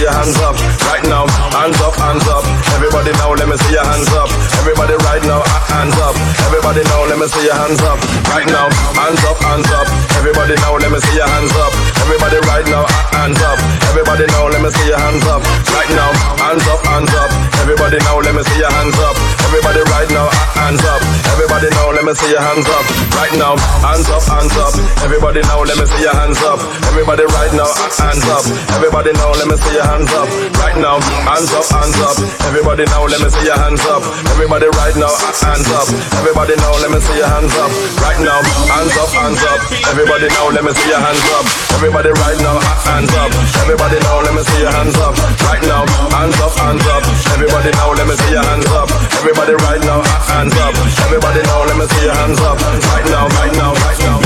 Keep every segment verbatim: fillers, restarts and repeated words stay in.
see your hands up. Right now, hands up, hands up. Everybody now, let me see your hands up. Everybody right now, hands up. Everybody now, let me see your hands up. Right now, hands up, hands up. Everybody now, let me see your hands up. Everybody right now, hands up. Everybody now, let me see your hands up. Right now, hands up, hands up. Everybody now, let me see your hands up. Everybody right now, hands up. Everybody now, let me see your hands up. Right now, hands up, hands up. Everybody now, let me see your hands up. Everybody right now, hands up. Everybody now, let me see your hands up. Right now, hands up, hands up. Everybody now, let me see your hands up. Everybody right now, hands up. Everybody now, let me see your hands up. Right now, hands up, hands up. Everybody now, let me see your hands up. Everybody right now, hands up. Everybody now, let me see your hands up. Right now, hands up, hands up. Everybody now, let me see your hands up. Everybody right now, hands up. Everybody now, let me see your hands up. Right now, right now, right now.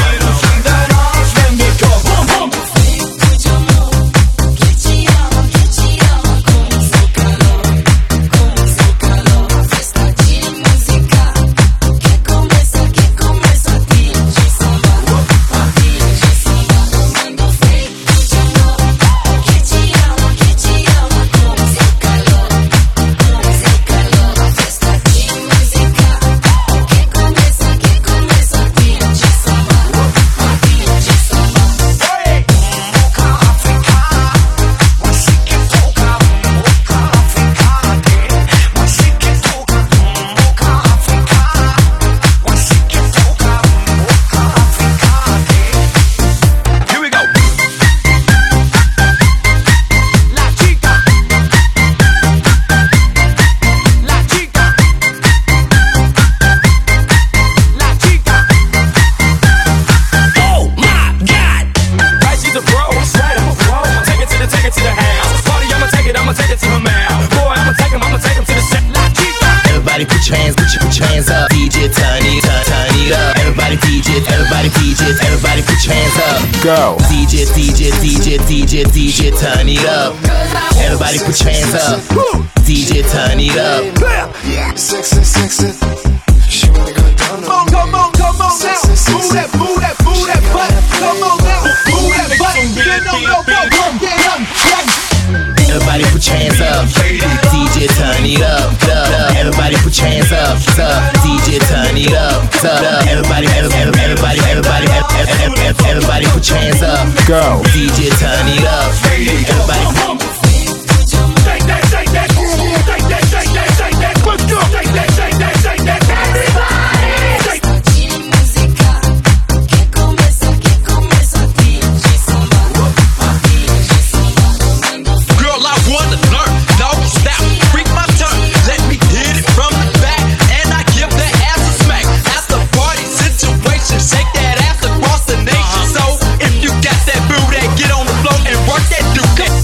Go. D J, D J, D J, D J, D J, turn it up. Everybody put your hands up. D J, turn it up. Sexy, sexy. She wanna go down. Come on, come on, come on now. Move that, move that, move that butt. Come on now, move that butt. Get no, no, no, come, get up, get. Everybody put your hands up. D J, turn it up. Everybody put your hands up. D J, turn it up. Everybody, everybody, everybody, everybody, everybody put your hands up. Go. D J, turn it up. Everybody. Shake that, shake that, shake that, shake that, shake that. Let's go. Shake that, shake that, shake that. Everybody. Girl, I wanna learn. Dog stop, freak my turn. Let me hit it from the back, and I give that ass a smack. After party situation, shake that ass across the nation. So if you got that booty, get on the floor and work that dude.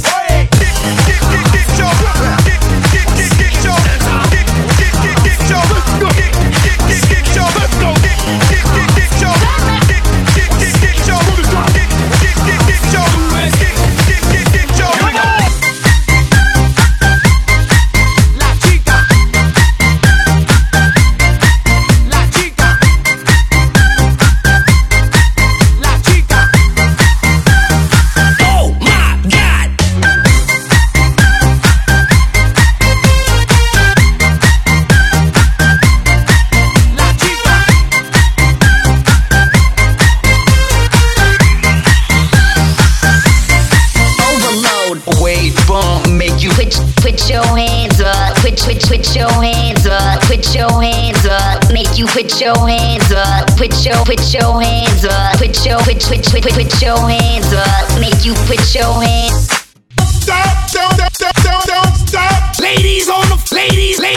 Put your hands up, put, put, put your hands up, put your hands up, make you put your hands up, put your, put your hands up, put your, put, put, put, put, put your hands up, make you put your hands. Stop, don't, don't, don't, don't stop. Ladies on the, ladies, ladies.